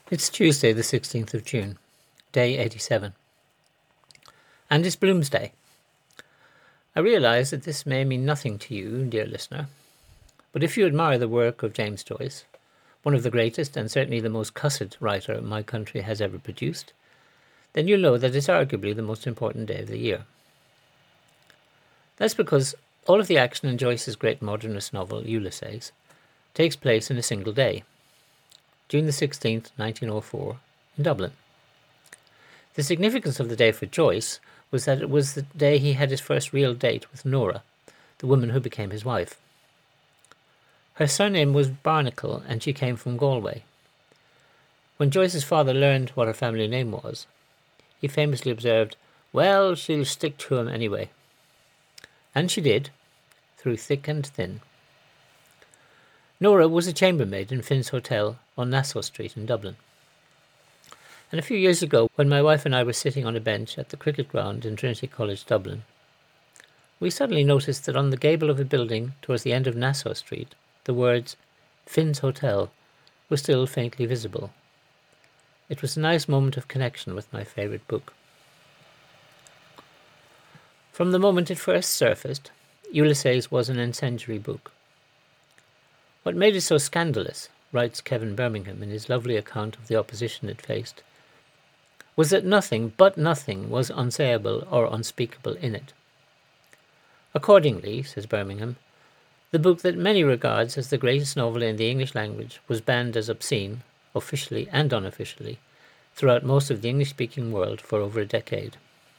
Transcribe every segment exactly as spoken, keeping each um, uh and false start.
It's Tuesday the sixteenth of June, day eighty-seven, and it's Bloomsday. I realise that this may mean nothing to you, dear listener, but if you admire the work of James Joyce, one of the greatest and certainly the most cussed writer my country has ever produced, then you'll know that it's arguably the most important day of the year. That's because all of the action in Joyce's great modernist novel, Ulysses, takes place in a single day, June the sixteenth, nineteen oh four, in Dublin. The significance of the day for Joyce was that it was the day he had his first real date with Nora, the woman who became his wife. Her surname was Barnacle, and she came from Galway. When Joyce's father learned what her family name was, he famously observed, "Well, she'll stick to him anyway." And she did, through thick and thin. Nora was a chambermaid in Finn's Hotel on Nassau Street in Dublin. And a few years ago, when my wife and I were sitting on a bench at the cricket ground in Trinity College, Dublin, we suddenly noticed that on the gable of a building towards the end of Nassau Street, the words Finn's Hotel were still faintly visible. It was a nice moment of connection with my favourite book. From the moment it first surfaced, Ulysses was an incendiary book. What made it so scandalous, writes Kevin Birmingham in his lovely account of the opposition it faced, was that nothing but nothing was unsayable or unspeakable in it. Accordingly, says Birmingham, the book that many regards as the greatest novel in the English language was banned as obscene, officially and unofficially, throughout most of the English-speaking world for over a decade.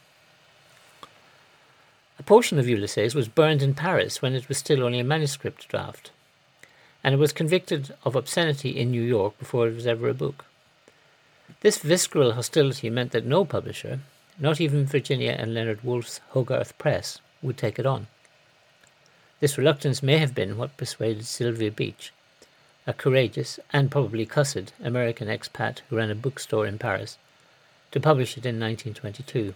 A portion of Ulysses was burned in Paris when it was still only a manuscript draft, and it was convicted of obscenity in New York before it was ever a book. This visceral hostility meant that no publisher, not even Virginia and Leonard Woolf's Hogarth Press, would take it on. This reluctance may have been what persuaded Sylvia Beach, a courageous and probably cussed American expat who ran a bookstore in Paris, to publish it in nineteen twenty-two.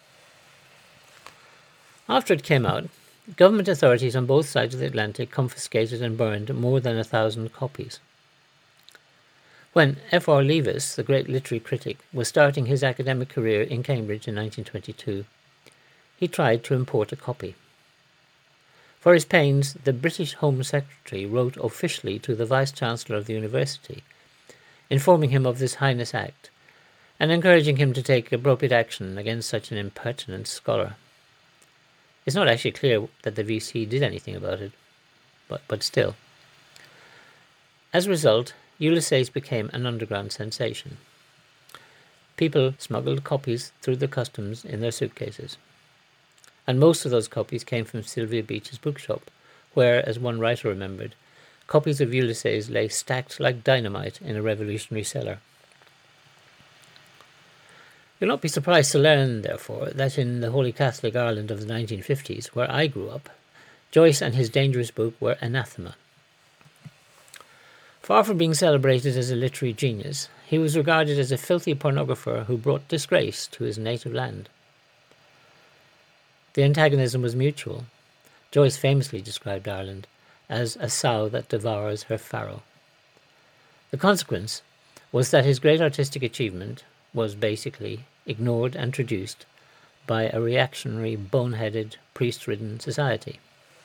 After it came out, government authorities on both sides of the Atlantic confiscated and burned more than a thousand copies. When F R Leavis, the great literary critic, was starting his academic career in Cambridge in nineteen twenty-two, he tried to import a copy. For his pains, the British Home Secretary wrote officially to the Vice-Chancellor of the University, informing him of this heinous act, and encouraging him to take appropriate action against such an impertinent scholar. It's not actually clear that the V C did anything about it, but, but still. As a result, Ulysses became an underground sensation. People smuggled copies through the customs in their suitcases. And most of those copies came from Sylvia Beach's bookshop, where, as one writer remembered, copies of Ulysses lay stacked like dynamite in a revolutionary cellar. You'll not be surprised to learn, therefore, that in the Holy Catholic Ireland of the nineteen fifties, where I grew up, Joyce and his dangerous book were anathema. Far from being celebrated as a literary genius, he was regarded as a filthy pornographer who brought disgrace to his native land. The antagonism was mutual. Joyce famously described Ireland as a sow that devours her farrow. The consequence was that his great artistic achievement was basically ignored and traduced by a reactionary, boneheaded, priest-ridden society.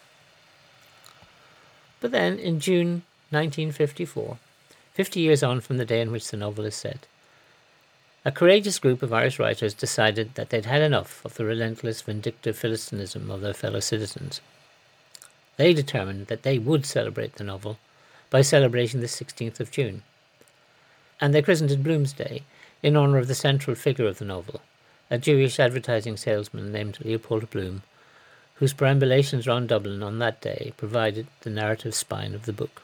But then, in June nineteen fifty-four, fifty years on from the day in which the novel is set, a courageous group of Irish writers decided that they'd had enough of the relentless, vindictive Philistinism of their fellow citizens. They determined that they would celebrate the novel by celebrating the sixteenth of June, and they christened it Bloomsday in honour of the central figure of the novel, a Jewish advertising salesman named Leopold Bloom, whose perambulations around Dublin on that day provided the narrative spine of the book.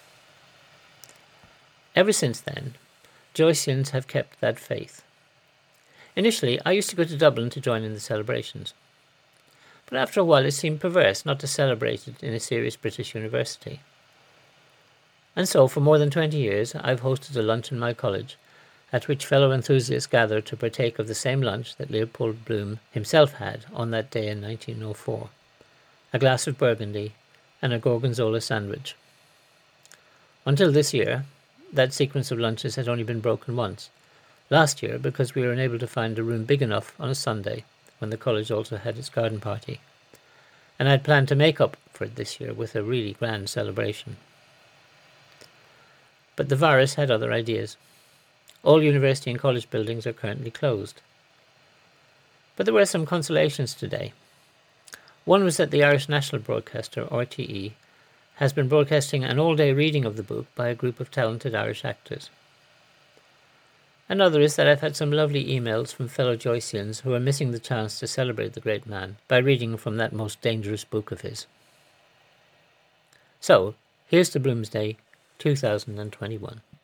Ever since then, Joyceans have kept that faith. Initially, I used to go to Dublin to join in the celebrations, but after a while it seemed perverse not to celebrate it in a serious British university. And so, for more than twenty years, I've hosted a lunch in my college, at which fellow enthusiasts gathered to partake of the same lunch that Leopold Bloom himself had on that day in nineteen oh four, a glass of Burgundy and a Gorgonzola sandwich. Until this year, that sequence of lunches had only been broken once. Last year, because we were unable to find a room big enough on a Sunday, when the college also had its garden party. And I'd planned to make up for it this year with a really grand celebration. But the virus had other ideas. All university and college buildings are currently closed. But there were some consolations today. One was that the Irish National Broadcaster, R T E, has been broadcasting an all-day reading of the book by a group of talented Irish actors. Another is that I've had some lovely emails from fellow Joyceans who are missing the chance to celebrate the great man by reading from that most dangerous book of his. So, here's to Bloomsday two thousand twenty-one.